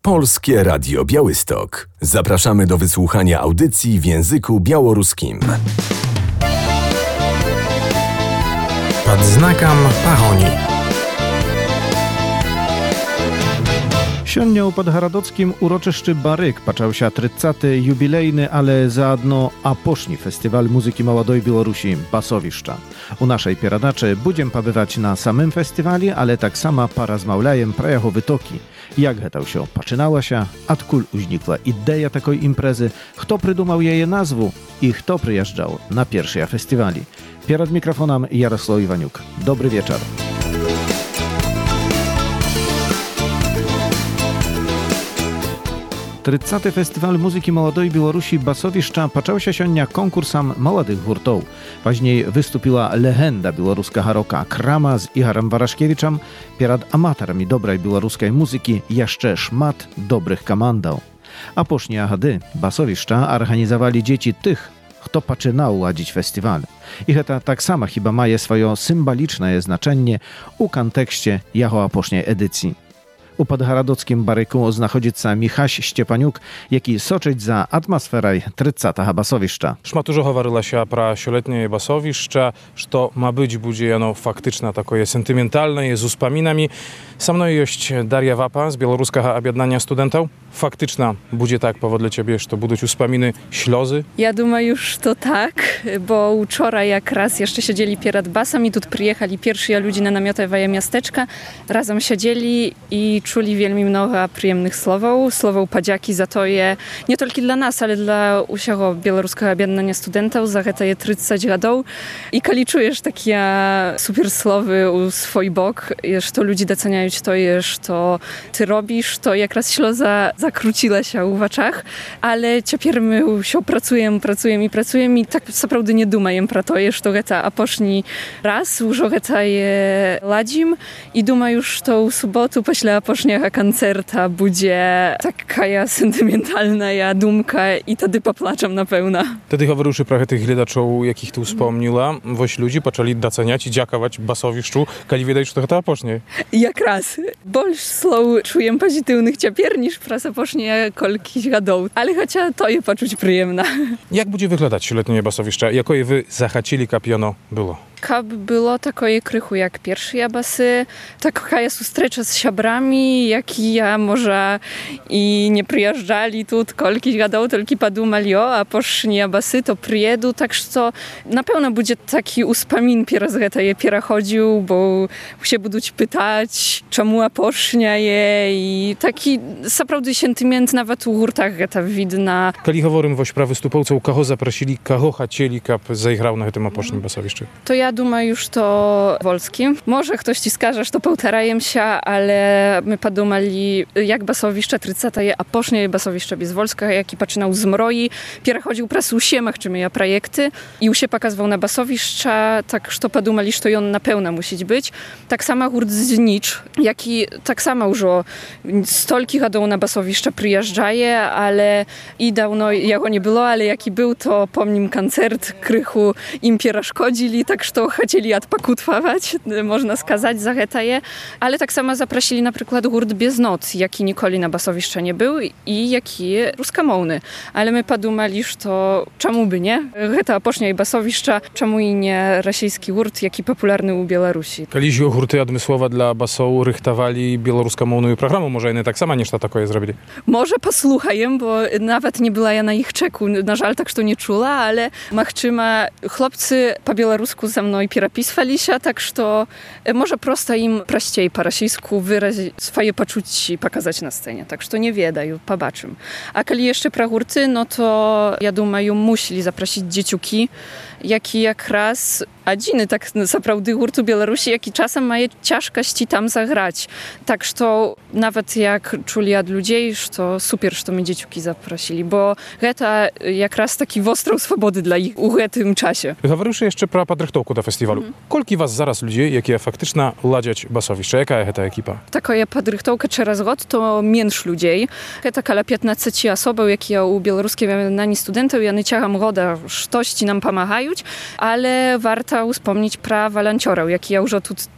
Polskie Radio Białystok. Zapraszamy do wysłuchania audycji w języku białoruskim. Pod znakом pahoni. Сёння ў Падгарадоцкім урочышчы Барык пачаўся 30-й юбілейны, але заадно апошні фестываль музыкі маладой Беларусі «Басовішча». У нашай перадачы будзем пабываць на самым фестывалі, але таксама паразмаўляем пра яго вытокі. Як гэта ўсё пачыналася, адкуль узнікла ідэя такой імпрэзы, хто прыдумаў яе назву і хто прыязджаў на першыя фестывалі. Перад мікрафонам Ярослав Іванюк. Добры вечар. 30. Festiwal Muzyki Młodej Białorusi Basowiszcza począł się sёnня konkursem młodych hurtów. Później wystąpiła legenda białoruskiego rocka Krama z Igorem Waraszkiewiczem. Przed amatorami dobrej białoruskiej muzyki jeszcze szmat dobrych komandów. A później gdy Basowiszcza organizowali dzieci tych, kto poczynał ładzić festiwal. I to tak samo chyba ma swoje symboliczne znaczenie u kontekście jego apóźniej edycji. U Podgaradockim Baryku znachodzica Michaś Szczepaniuk, jaki soczyć za atmosferą 30. Basowiszcza. Szmatużo говорила się про сёлетнее Басовиszcza, что ma być będzie ono faktyczne, takie sentymentalne, z uspomnieniami. Со мной есть Дарья Вапа z Białoruskiego Объединения Studentów. Faktyczna będzie tak powodle ciebie, że będą uspominy ślozy? Ja думаю, już to tak, bo wczoraj jak raz jeszcze siedzieli przed basem i tu przyjechali pierwsi ludzie na namiotowe miasteczka, razem siedzieli i czuli wielmi mnogo przyjemnych słów podzięki za to je, nie tylko dla nas, ale dla usiego Białoruskiego Objednania Studentów za te 30 lat. I kiedy czujesz takie super słowy u swój bok, że ludzie doceniają to, że ty robisz, to jak raz śloza zakróciła się u oczach, ale ciepierw my się pracujemy i tak naprawdę nie dumajem pro to, że to geta apóźni raz, już geta je ladzim i duma już to u sobotu, pośle apóźniego koncerta będzie taka sentymentalna dumka i wtedy poplaczam na pełna. Wtedy говоривши про tych глядачów, jakich tu wspomniała, woś ludzi zaczęli doceniać i dziękować Basowiszczu, kiedy widać, że to apóźnie. Jak raz. Больше слов czuję pozytywnych ciepierw niż prasa pocznie kolki gadów, ale chociaż to je poczuć przyjemne. Jak będzie wyglądać sieletnie Basowiszcza? Jakoje wy zachacili kapiono było? Kab było takie krychu jak pierwsze basy, taka sustrecza z siabrami, jaki ja może i nie przyjeżdżali tu kolki gadał, tylko podumali a posznie basy to przyjedu, tak że na pewno będzie taki uspamin pierazgeta je chodził, bo się będą pytać, czemu a posznia je i taki naprawdę sentyment nawet u hurtach geta widna. Kiedy говорим woś pra wystupowców, kogo zaprosili, kogo chcieli, kab zaigrał na tym apóźnym Basowiszczu? To ja думаю, już to Wolski. Może ktoś ci skaże, że to półtarajem się, ale my podumali, jak Basowiszcza 30 je, a później Basowiszcza bez Wolska, jaki poczynał z mroi, pierchodził prasu u siemach, czy miał projekty i u się pokazywał na Basowiszcza, tak że to podumali, że on na pełna musi być. Tak samo hurt z Nicz, jaki tak samo już stolki chodą na Basowiszcza przyjeżdżaje, ale i dawno jego nie było, ale jaki był, to pomnim koncert, krychu im pieraszkodzili, tak że to chcieli odpakutwować, można skazać za hetaje, ale tak samo zaprosili na przykład hurt bez noc, jaki nikoli na Basowiszcza nie był i jaki ruskamołny. Ale my podumali, że to czemu by nie? Heta posznia i Basowiszcza, czemu i nie rosyjski hurt, jaki popularny u Białorusi. Kiedyś hurty admysłowa dla basołu rychtowali białoruskamołną programu, może nie tak samo niż to takie zrobili? Może posłuchajem, bo nawet nie była ja na ich czeku, na żal tak, że to nie czula, ale machczyma chłopcy po białorusku ze mną переписывали się, tak że może prosto im prościej po rosyjsku wyrazić swoje poczucie pokazać na scenie, tak że nie wiedają, pobaczym. A kiedy jeszcze pro hurty, no to ja думаю, musieli zaprosić dzieciuki, jaki jak raz adziny tak naprawdę hurtu Białorusi, jaki czasem mają ciężkości tam zagrać. Tak że nawet jak czuli od ludzi, to super, że my dzieciuki zaprosili, bo to jak raz taki wostrą swobody dla ich u tym czasie. Говоривши jeszcze про подготовку do festiwalu. Kolki was zaraz ludzie, jakie faktyczna ladziać Basowiszcza? Jaka jest ta ekipa? Taka podrychtowka przez rok to mniejsz ludzi. To kala 15 osób, jakie u Białoruskim Objednaniu Studentów, ja nie ciacham roda, sztości nam pomagają, ale warto wspomnieć pra wolontierów, jaki ja już tu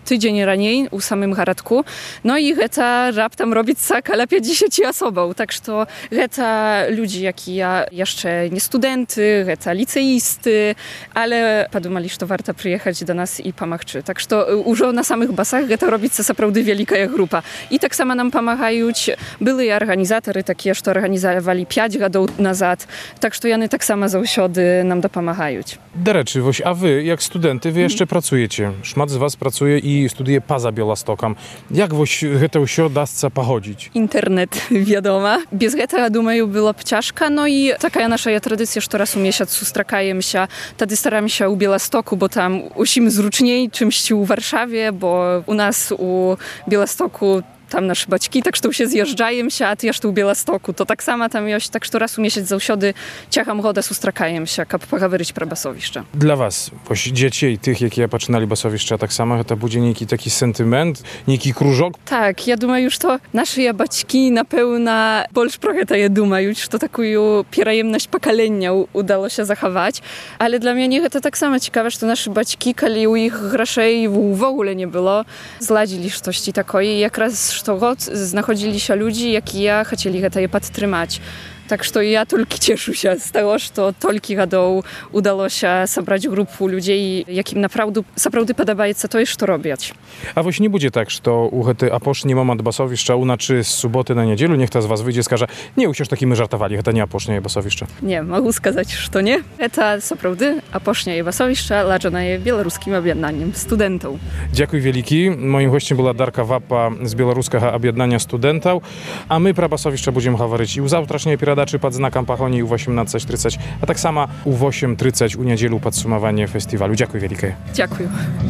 tydzień raniej u samym Haradku. No i geta raptam robić kala 50 osobą. Tak, że geta ludzi, jak i ja, jeszcze nie studenty, geta liceisty, ale podumali, że to warto przyjechać do nas i pomagczy. Tak, że już na samych basach geta robić naprawdę wielka grupa. I tak samo nam pomagają byli organizatory, takie, że organizowali 5 lat nazad. Tak, że jany tak samo zausiody nam dopomagają. Dareczy, a wy, jak studenty, wy jeszcze pracujecie. Szmat z was pracuje i studiuje poza Białostokam. Jak getę się dasca pochodzić? Internet, wiadoma. Bez geta, думаю, byłoby ciężko. No i taka nasza tradycja, że raz w miesiącu strakajem się. Wtedy staramy się u Białostoku, bo tam usim zruczniej czymś u Warszawie, bo u nas u Białostoku tam nasze baćki, tak że się zjeżdżają się, a ty jeszcze u Białostoku. To tak samo tam jest, tak że raz w miesiąc zausiody ciacham godę, sustrakajem się, kap pogaweryć pro basowiszcze. Dla was, dzieci i tych, jakie poczynali basowiszcze, tak samo, to będzie niejaki taki sentyment, niejaki krużok? Tak, ja думаю, już to nasze baćki na pełna больше про это я думаю, że to taką pierajemność pokolenia udało się zachować, ale dla mnie to tak samo ciekawe, że to nasze baćki, kiedy u ich groszej w ogóle nie było, zladzili coś takiego i jak raz что год знаходзілі się ludzi, jak i ja, chcieli je podtrzymać. Tak, że ja tylko cieszę się z tego, że tolki gadał udało się zebrać grupę ludzi, jakim naprawdę podoba się to, co robić. A właśnie nie będzie tak, że to uchety aposznie moment basowiszcza unaczy z soboty na niedzielę, niech ta z was wyjdzie i skaże, nie, usiąż takimi żartowali, to nie aposznie basowiszcze. Nie, mogę сказать, że to nie. To naprawdę aposznie basowiszcze, ladzone białoruskim objednaniem studentów. Dziękuję wielki. Moim gościem była Darka Wapa z Białoruskiego Objednania Studentów, a my pro basowiszcze będziemy mówić i u zawtracznej piradaczy pod znakiem Pachoni u 18:30, a tak samo u 8:30 u niedzielu podsumowanie festiwalu. Dziękuję wielkie. Dziękuję.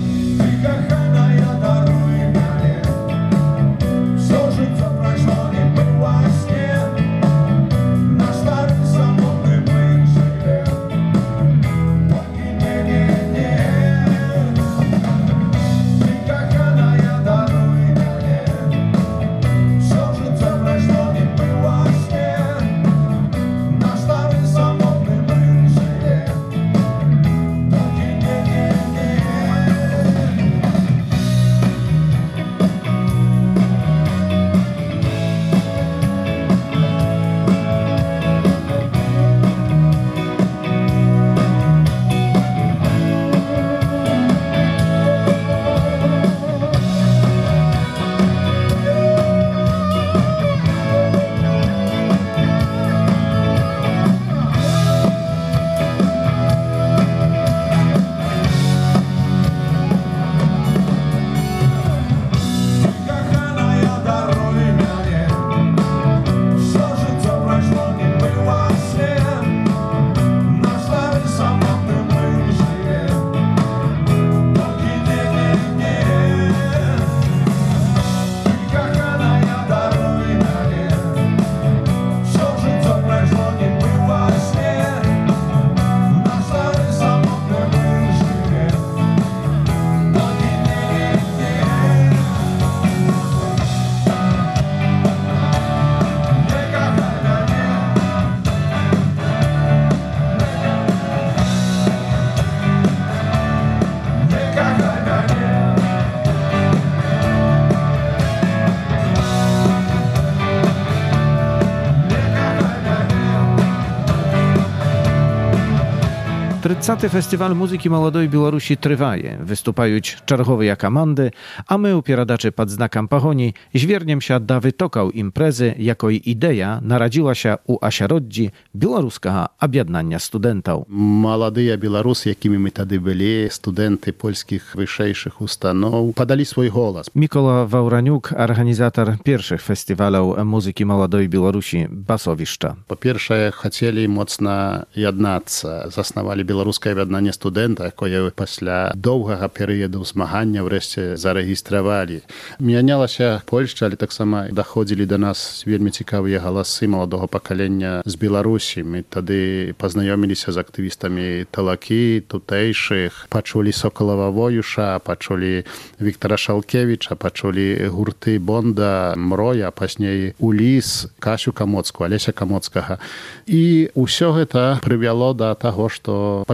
Тридцятый фестиваль музыки молодой Беларуси трывае. Выступаюць чарговыя каманды, а мы у перадачы пад знакам пагоні звярнемся да вытокаў імпрэзы, якой ідэя нарадзілася ў асяроддзі беларускага аб'яднання студэнтаў. Маладыя беларусы, якімі мы тады былі, студэнты польскіх вышэйшых устаноў, падалі свой голас. Мікола Ваўранюк, арганізатар першых фестываляў музыкі маладой Беларусі Басовішча. Па-першае, хацелі моцна яднацца, заснавалі беларускае аб'яднанне студэнта, якое пасля доўгага перыяду змагання ўрэшце зарэгістравалі. Мянялася Польшча, але таксама даходзілі да нас вельмі цікавыя галасы маладога пакалення з Беларусі. Мы тады пазнаёміліся з актывістамі талакі, тутэйшых, пачулі Соколава Воюша, пачулі Віктара Шалкевіча, пачулі гурты Бонда, Мроя, пазней Уліс, Касю Камоцку, Алеся Камоцкага. І ўсё гэта прывяло да таго, што па-першае,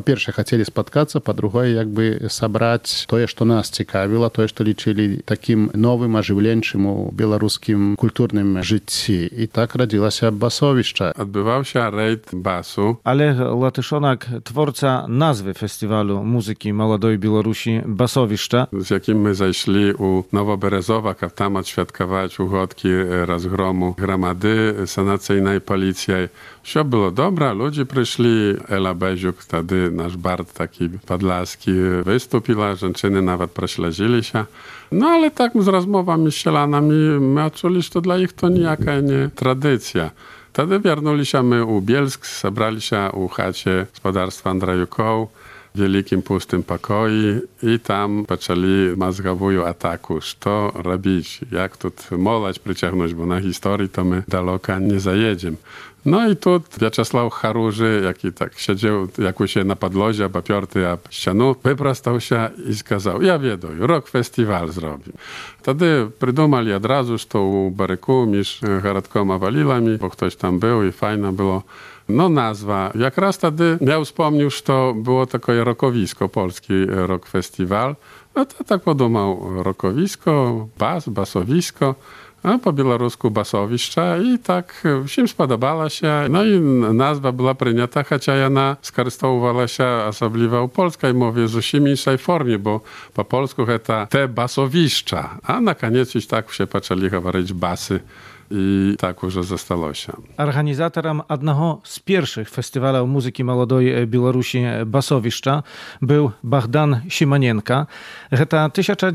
Па-першае, хацелі спаткацца, па-другое, як бы сабраць тое, што нас цікавіла, тое, што лічылі такім новым, ажыўленчым у беларускім культурным жыцці. І так радзілася басовішча. Odbywał rejt basu. Олег Латышонак, tworca nazwy Festiwalu Muzyki Молодої Білорусі «Басовіща». Z jakim my zajszli u Nowoberezowa, a tam odświadkować ugodki rozgromu gromady sanacyjnej policji. Wszystko było dobre, ludzie przyszli, Ela Beziuk, wtedy nasz Bart taki podlaski wystąpiła, żeńczyny nawet prześledzili się. No ale tak z rozmowami z sielanami my odczuli, że to dla nich to nijaka nie tradycja. Wtedy wierнули się my u Bielsk, zebrali się u chacie gospodarstwa Andrajukow, w wielkim pustym pokoju i tam zaczęli mazgowują ataku. Co robić? Jak tu molać przyciągnąć, bo na historii to my daleko nie zajedziemy. No i tu Wiaczesław Haruży, jaki tak siedział jakoś na podlozie, bapiorty a ścianu, wyprostał się i skazał, ja wiedoju, rok festiwal zrobił. Wtedy przydumali od razu, że to u Baryku, miż Garadkoma Walilami, bo ktoś tam był i fajno było. No nazwa. Jak raz wtedy ja wspomniał, że to było takie rokowisko, polski rock festiwal. No to tak podumał rokowisko, basowisko. A po białorusku basowiszcza i tak wszystkim spodobała się. No i nazwa była przyjęta, chociaż ona skorzystywała się osobliwa u polskiej mowie z innej formie, bo po polsku to te basowiszcza. A na koniec już tak się zaczęli mówić basy. I tak już zostało się. Organizatorem jednego z pierwszych festiwalów muzyki młodej Białorusi «Басовіща» był Богдан Симоненко. To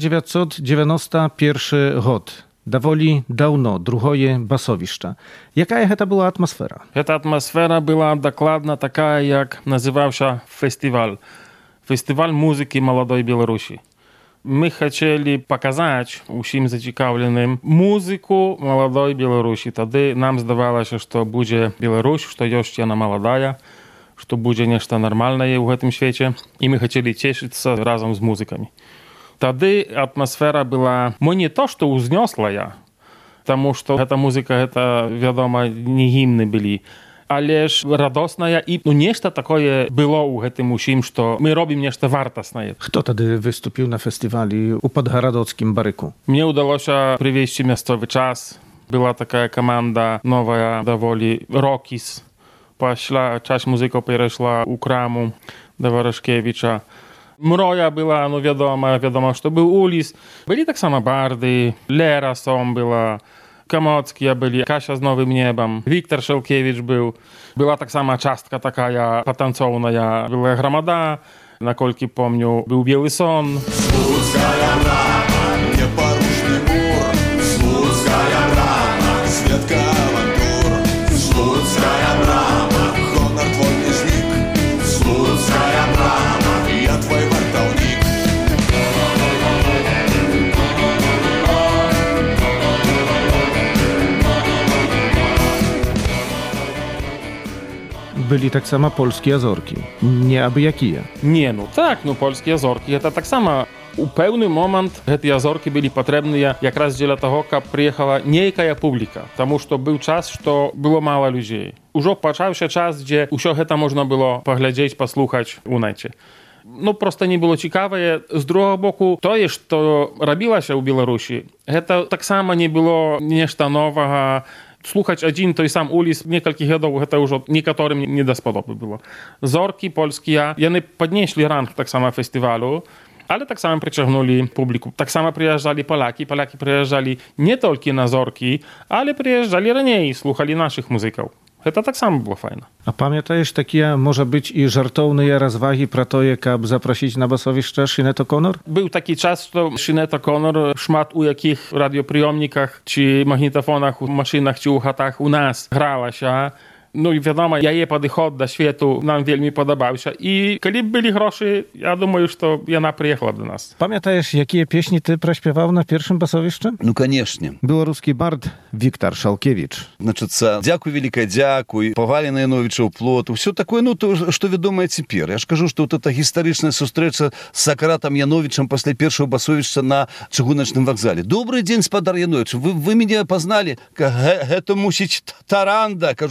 1991 rok. Доволі давно, другое басовище. Яка це була атмосфера? Эта атмосфера была докладно такая, як назывался фестиваль. Фестиваль музыки молодой Беларуси. Мы хотели показать всем зацікавленым музыку молодой Беларуси. Тогда нам здавалось, что будет Беларусь, что есть она молодая, что будет нечто нормальное в этом свете. И мы хотели тешиться разом с музыками. Wtedy atmosfera była, nie to, że uzniosła ja, потому что эта музыка, это, wiadomo, nie hymny byli, ależ radosna i nešto такое było u tym усім, że my robimy nešto wartosne. Kto wtedy wystąpił na festiwali u Podgaradockim Baryku? Mnie udało się przywieźć miejscowy czas. Była taka komanda nowa, dowoli Rokis. Poszła, część muzyków przeszła u Kramu do Waraszkiewicza. Mroja była, no wiadomo, że to był Ulis. Byli tak samo Bardy, Lera Som była, Kamocki byli, Kasia z Nowym Niebem, Wiktor Szelkiewicz był. Była tak sama czastka taka potancowna, była Gromada, na kolki pomniu był Biały Son. Słudzkaja brama, nieporuszny mur, Słudzkaja brama, świadka awantur, Słudzkaja brama, honor twój nieżnik, Słudzkaja brama, ja twój wartownik. Byli tak samo polskie Azorki. Nie aby jakie. Nie, no tak, no polskie Azorki, to tak samo. U pełny moment te Azorki byli potrzebne jak raz dla tego, jak przyjechała niejaka publika. Тому że był czas, że było mało ludzi. Już począł się czas, gdzie wszystko to można było poglądać, posłuchać u necie. No prosto nie było ciekawe. Z drugiego boku, to jest, to robiło się u Białorusi. To tak samo nie było nieszta nowego. Słuchać один той сам Ulis niektórych lat, to już niektórym nie do spodoby było. Zorki polskie, one podnieśli rang tak samo festiwalu, ale tak samo przyciągnęli publiku. Tak samo przyjeżdżali Polaki. Polaki przyjeżdżali nie tylko na Zorki, ale przyjeżdżali raniej, słuchali naszych muzyków. To tak samo było fajne. A pamiętasz takie, może być i żartowne rozwagi pro to, jak zaprosić na basowiszcze Sinead O'Connor? Był taki czas, że Sinead O'Connor szmat u jakich radioprzyjomnikach, czy magnetofonach, u maszynach, czy u chatach u nas grała się. No i wiadomo, jej podchod do światu nam wielmi podobał się. I kiedy byli groszy, ja думаю, że ona przyjechała do nas. Pamiętasz, jakie pieśni ty проśpiewał на pierwszym basowiszcze? Ну, конечно. Белорусский бард Виктор Шалкевич. Значит, дякую, великое дякую, повали на Яновича плоту. Все такое, ну, то, что ведомо теперь. Я ж кажу, что вот эта историчная встреча с Сократом Яновичем после первого басовища на чыгуночном вокзале. Добрый день, спадар Янович. Вы меня познали? Это мусить Таранда. Кажу, не, я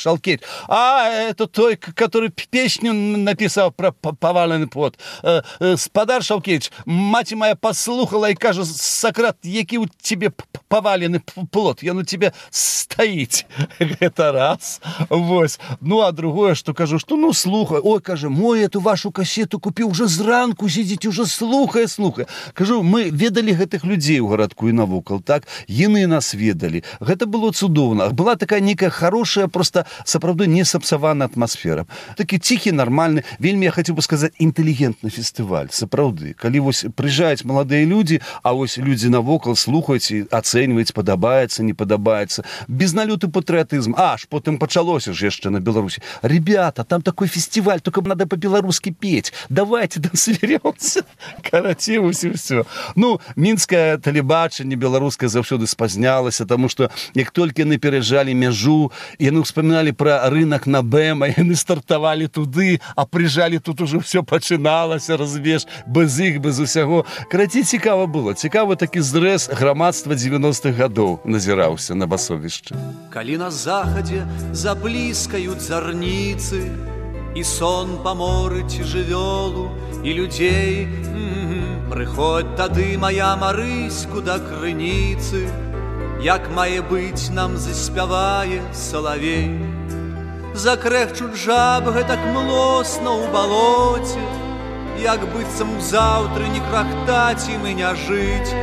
Шалкевич. А, это той, который песню написал про поваленный плод. Спадар Шалкевич, мать моя послухала и каже, Сократ, який у тебе поваленный плод, ён у тебе стоит. Это раз. Вот. Ну, а другое, что кажу, что ну, слухай. Ой, каже, мой эту вашу кассету купил уже зранку, сидите, уже слухай. Кажу, мы ведали гэтых людей у городку и навокал, так? Яны нас ведали. Гэта было цудоўна. Была такая некая хорошая, просто, сапраўды, не сапсаваная атмасфера. Такі тихий, нормальный, вельмі, я хотел бы сказать, интеллигентный фестиваль, сапраўды. Калі вось приезжают молодые люди, а вось люди навокал слухаюць и оцениваюць, подобается, не подобается. Без налёту патриотизм. Аж потом почалося ж яшчэ на Беларуси. Ребята, там такой фестиваль, только надо по-белорусски петь. Давайте там соберемся. Карацівусь і все. Ну, мінскае тэлебачанне беларускае заўсёды спазнялася, тому что як толькі яны пераязджалі мяжу, яны ўспаміналі пра рынок на Бэма, яны стартавалі туды, а прыжалі тут уже все пачыналася, разумееш, без іх, без усяго. Карацей, цікава было. Цікавы такі зрэз грамадства 90-х гадоў назіраўся на басовішчы. Калі на захадзе забліскаюць зарніцы, і сон паморыць жывёлу і людзей, прыходь тады, моя Марыську, да крыніцы, як мае быць, нам заспявае салавей. Закрэхчуць жаб гэтак млосна ў балоце, як быццам заўтра не крахтаць ім і не жыць,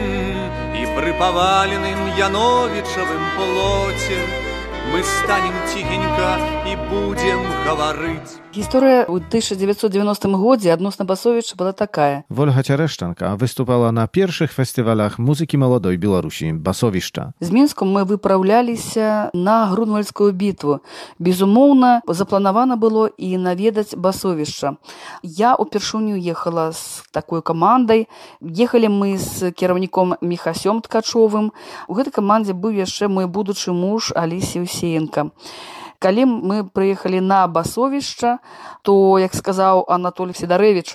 і пры паваленым Яновічавым плоце мы станем тихенько и будем говорить. Гісторыя ў 1990 годзе адносна Басовішча была такая. Ольга Цярэшчанка выступала на першых фестывалях музыкі маладой Беларусі Басовішча. З Мінску мы выпраўляліся на Грунвальдскую бітву. Безумоўна, запланавана было і наведаць Басовішча. Я упершыню ехала з такой камандай. Ехалі мы з кіраўніком Міхасём Ткачовым. У гэтай камандзе быў яшчэ мой будучы муж Алісій Усеенка. Калі мы прыехалі на Басовішча, то, як сказаў Анатолій Сідарэвіч,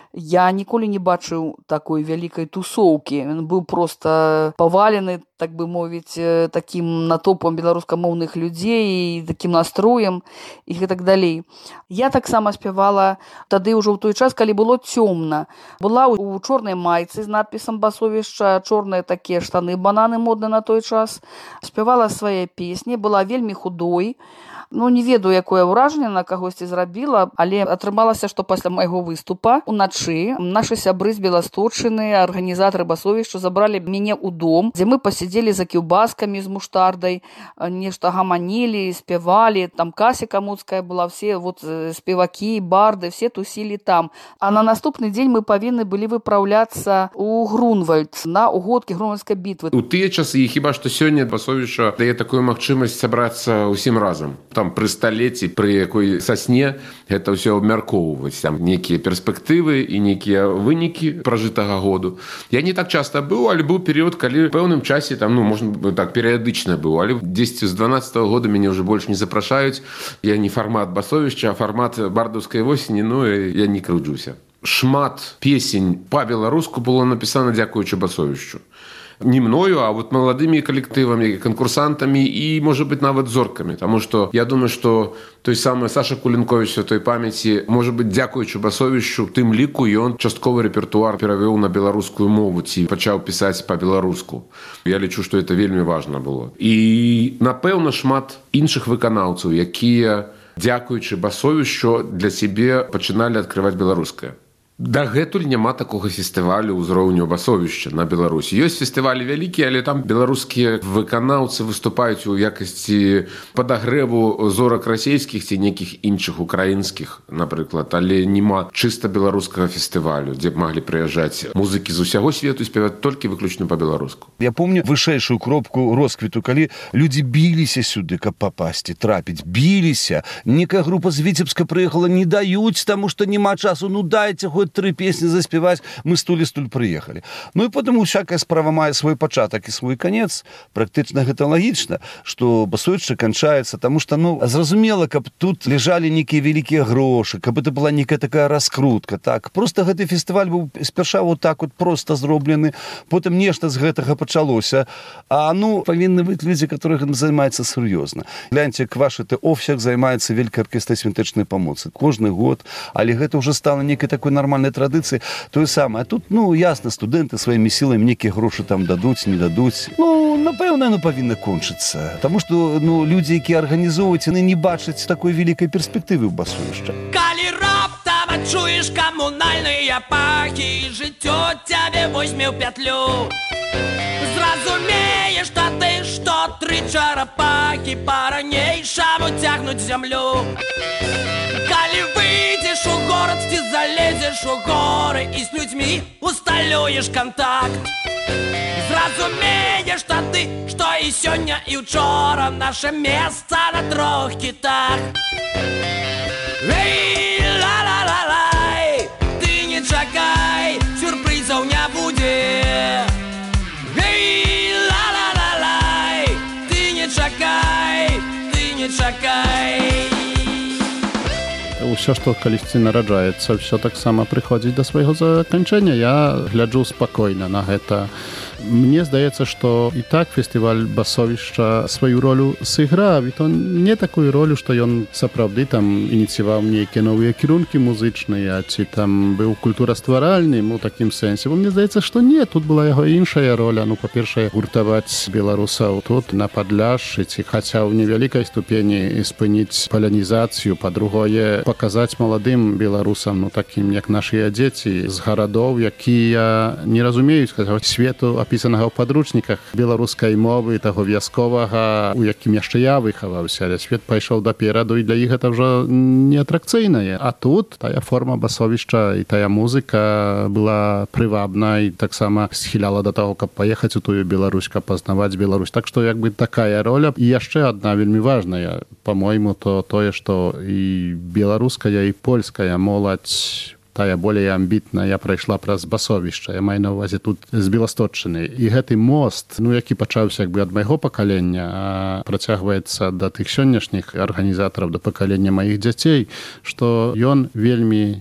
я ніколі не бачыў такой вялікай тусоўкі. Ён быў проста павалены, так бы мовіць, такім натопам беларускамоўных людзей, такім настроем і гэтак далей. Я таксама спявала тады ўжо ў той час, калі было цёмна. Была ў чорнай майцы з надпісам Басовішча, чорныя такія штаны бананы модны на той час. Спявала свае песні, была вельмі худой. Ну, не ведаю, якое ўражанне на кагосьці зрабіла, але атрымалася, што пасля майго выступа уначы нашы сябры з Беласточыны, арганізатары Басовішча забралі мяне ў дом, дзе мы пасядзелі за кіўбаскамі з муштардай, нешта гаманілі, спявалі, там Кася Камуцкая была, все вот спевакі, барды, все тусілі там. А на наступны дзень мы павінны былі выпраўляцца ў Грунвальд на угодкі Грунвальдскай бітвы. У тыя часы, хіба што сёння Басовішча дае такую магчымасць сабрацца ўсім разам. Там пры сталеці, пры якой сасне гэта ўсё абмяркоўваць, там нейкія перспектывы і нейкія вынікі пражытага году. Я не так часта быў, але быў перыяд, калі ў пэўным часе там, ну, можна так, перыядычна быў, але 10 з 12-го года мяне ўжо больш не запрашаюць. Я не фармат Басовішча, а фармат бардаўскай восені, ну, я не крыўджуся. Шмат песень па-беларуску было напісана дзякуючы Басовішчу. Не мною, а вот молодыми коллективами, конкурсантами и, может быть, нават зорками. Потому что я думаю, что той самый Саша Кулінкович святой памяти, может быть, дзякуючы Басовішчу, тым ліку ён частковы рэпертуар перавёў на беларускую мову ці пачаў пісаць па-беларуску. Я лічу, што это вельмі важна было. І, напэўна, шмат іншых выканаўцаў, якія, дзякуючы Басовішчу, для сябе пачыналі адкрываць беларускае. Дагэтуль няма такога фестывалю ўзроўню Басовішча на Беларусі. Ёсць фестывалі вялікія, але там беларускія выканаўцы выступаюць у якасці падагрэву зорак расійскіх ці нейкіх іншых украінскіх, напрыклад, але няма чыста беларускага фестывалю, дзе б маглі прыязджаць музыкі з усяго свету і спяваць толькі выключна па-беларуску. Я помню вышэйшую кропку росквіту, калі людзі біліся сюды, каб папасці, трапіць, біліся. Некая група з Віцебска прыехала, не даюць, таму што няма часу, ну дайце хоць попробовать 3 песни заспевать, мы стуль приехали. Ну и потом всякая справа мае свой пачатак и свой конец. Практично гэта лагічна, что басовішча кончается, потому что, ну, зразумела, каб тут лежали некие великие гроши, каб это была некая такая раскрутка, так. Просто гэты фестиваль был сперша вот так вот просто зроблены, потом нешта з гэтага пачалося. А, ну, павінны быць людзі, которых займаецца сур'ёзна. Гляньце, Квашыты Овсяк займаецца вялікай аркестрай смятычнай памоцы. Кожны год, але гэта уже стала некай такой нормальной традыцыяй. Тое самае. А тут, ну, ясна, студэнты сваімі сіламі некія грошы там дадуць, не дадуць. Ну, напэўна, оно павінна кончыцца. Таму што, ну, людзі, якія арганізоўваюць, яны не бачаць такой великай перспектывы ў басовішча. Калі раптам адчуеш камунальныя пахі, жыццё цябе возьме ў пятлю. Зразумееш тады, што 3 чарапахі па-ранейшаму цягнуць зямлю. Калі выйдзеш у горад, ці залезеш у горы і з людзьмі усталюеш кантакт. Зразумееш тады, што і сёння, і ўчора наша месца на 3 кітах. Эй, ла-ла-ла-лай, ты не чакай, сюрпрызаў не будзе. Эй, ла-ла-ла-лай, ты не чакай, ты не чакай. Усё, што калісьці нараджаецца, ўсё таксама прыходзіць да свайго заканчэння. Я гляджу спакойна на гэта. Мне здаецца, што і так фестываль басовішча сваю ролю сыграў, і то не такую ролю, што ён сапраўды там ініцыяваў нейкія новыя кірункі музычныя, ці там быў культурастваральным у такім сэнсе. Бо мне здаецца, што не, тут была яго іншая роля. Ну, па-першае, гуртаваць беларусаў тут на Падляшшы, ці хаця ў невялікай ступені спыніць палянізацыю, па-другое, паказаць маладым беларусам, ну, такім як нашыя дзеці з гарадоў, якія не разумеюць свету апісанага ў падручніках беларускай мовы, таго вясковага, у якім яшчэ я выхаваўся, але свет пайшоў daпераду, і для іх гэта ўжо не атракцыйнае. А тут тая форма басовішча і тая музыка была прывабна і таксама схіляла да таго, каб паехаць у тую Беларусь, каб пазнаваць Беларусь. Так што як бы такая роля. І яшчэ адна вельмі важная, па-мойму, то тое, што і беларуская, і польская моладзь, тая болей амбітная, прайшла праз басовішча. Я маю на ўвазе тут з Беласточчыны. І гэты мост, ну, які пачаўся як бы ад майго пакалення, а працягваецца да тых сённяшніх арганізатараў, да пакалення маіх дзяцей, што ён вельмі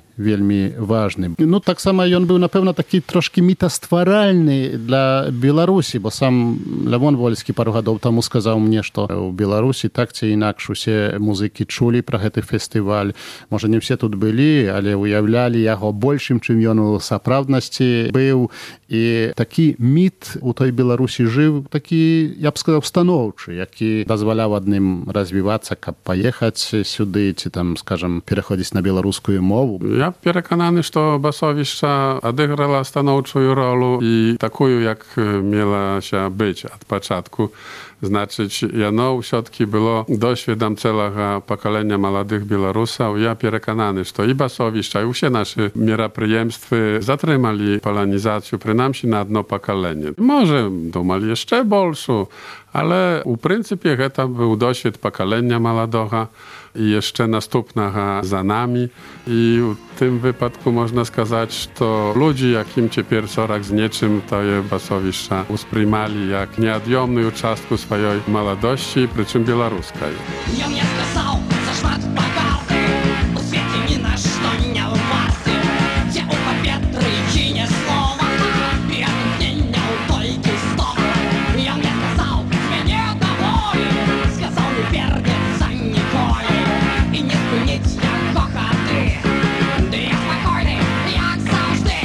важны. Ну, таксама ён быў, напэўна, такі трошкі мітастваральны для Беларусі, бо сам Лявон Вольскі пару гадоў таму сказаў мне, што ў Беларусі так ці інакш усе музыкі чулі пра гэты фестываль. Можа, не ўсе тут былі, але уяўлялі яго большым, чым ён у сапраўднасці быў. І такі міт у той Беларусі жыў, такі, я б сказаў, станоўчы, які дазваляў адным развівацца, каб паехаць сюды, ці там, скажам, пераходзіць на беларускую мову. Я перакананы, што басовішча адыграла станоўчую ролу і такую, як мелася быць ад пачатку. Значыць, яно ўсё-ткі было досведам цэлага пакалення маладых беларусаў. Я перакананы, што і басовішча, і ўсе нашы мерапрыемствы затрымалі паланізацыю, прынамсі на адно пакаленне. Можа, думалі яшчэ большую, але ў прынцыпе гэта быў досвед пакалення маладога і яшчэ наступнага за намі. І ў тым выпадку можна сказаць, што людзі, якім цяпер 40 з нечым, тое басовішча успрымалі як неад'ёмную частку сваёй маладосці, прычым беларускай. Ён не сказаў зашмат багаты, у свеце ні на што не варты, дзе у паветры чыне слова, я імкнення ў толькі стоп. Ён не сказаў мяне даволі, сказаў не вернецца ніколі, і не спыніць яго хаты. Ды я спакойны, як заўжды.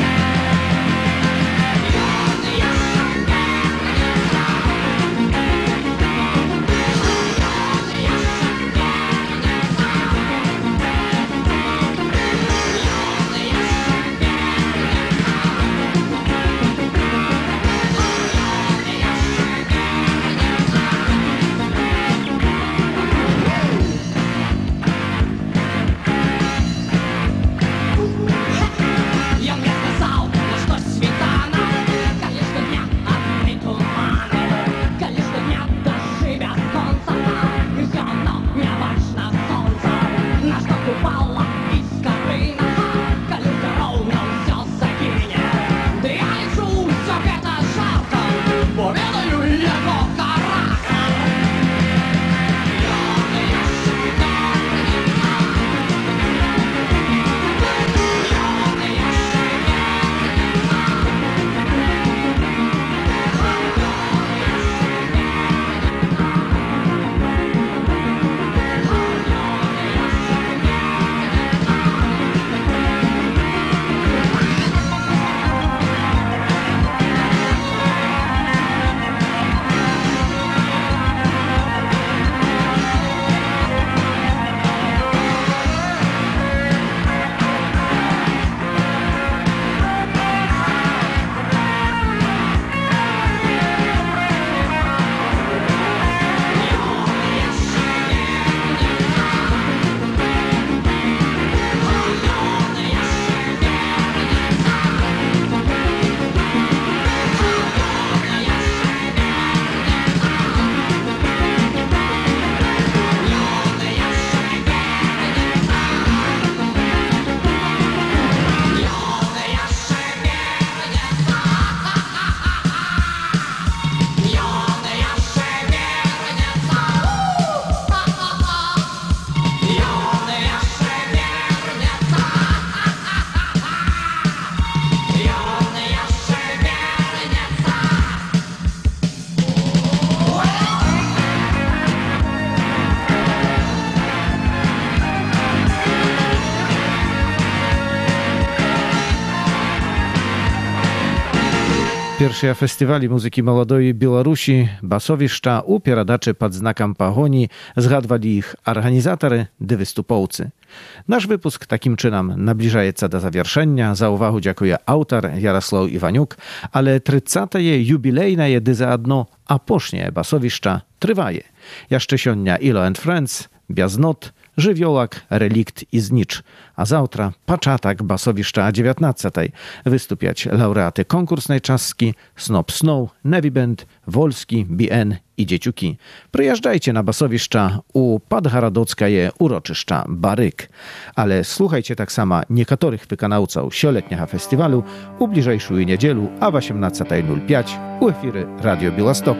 Pierwszy festiwali muzyki młodej Białorusi basowiszcza u pieradaczy pod znakiem pogoni zgadwali ich organizatory dy wystupowcy. Nasz wypusk takim czynem nabliżaje się do zawieszenia. Za uwagę dziękuję autor Jarosław Iwaniuk, ale 30. jubilejne jedy zaadno, a posznie basowiszcza trwaje. Jeszcze sionia Ilo and Friends, Biaznot, Żywiołak, Relikt i Znicz. A zawtra paczatak basowiszcza 19. Wystupiać laureaty konkursnej czaski Snop Snow, Navy Band, Wolski, BN i Dzieciuki. Przyjeżdżajcie na basowiszcza u Podharadockaje uroczyszcza Baryk. Ale słuchajcie tak samo niektórych wykonawców sioletniego festiwalu u bliżejszą niedzielu a 18:05 u efiry Radio Białystok.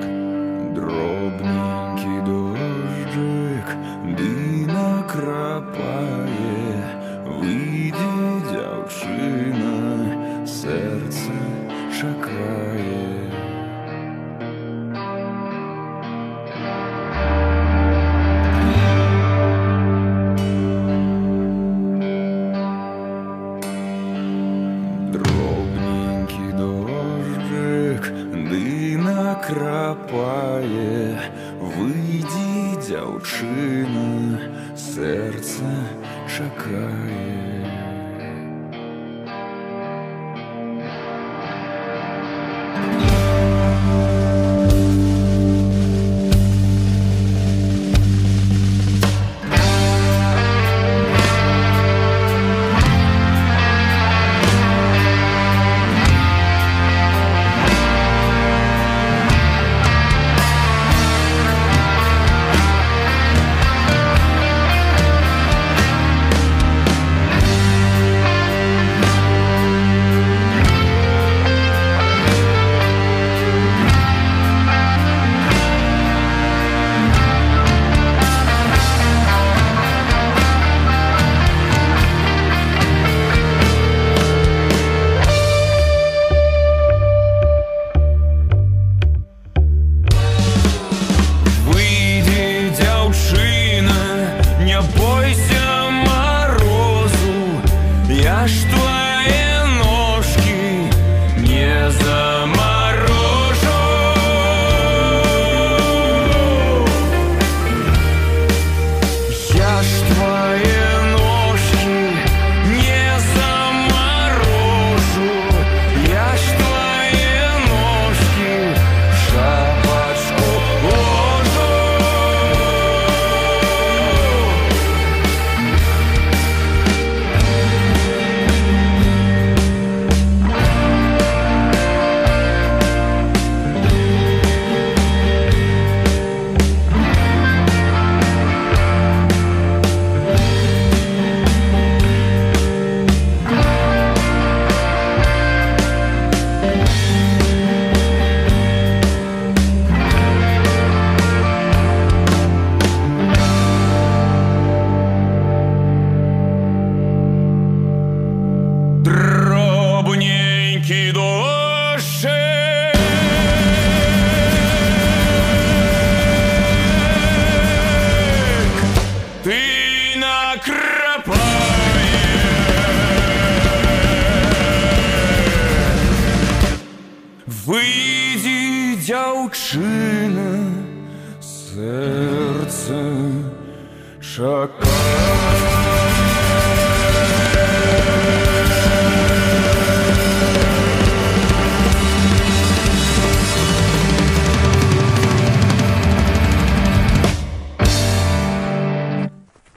Крапає, вийде дівчина, серце чекає. Дробненький дождик, ди накрапає, вийде дівчина, серце чекає. Выйди, дзяўчына, сердце чакае.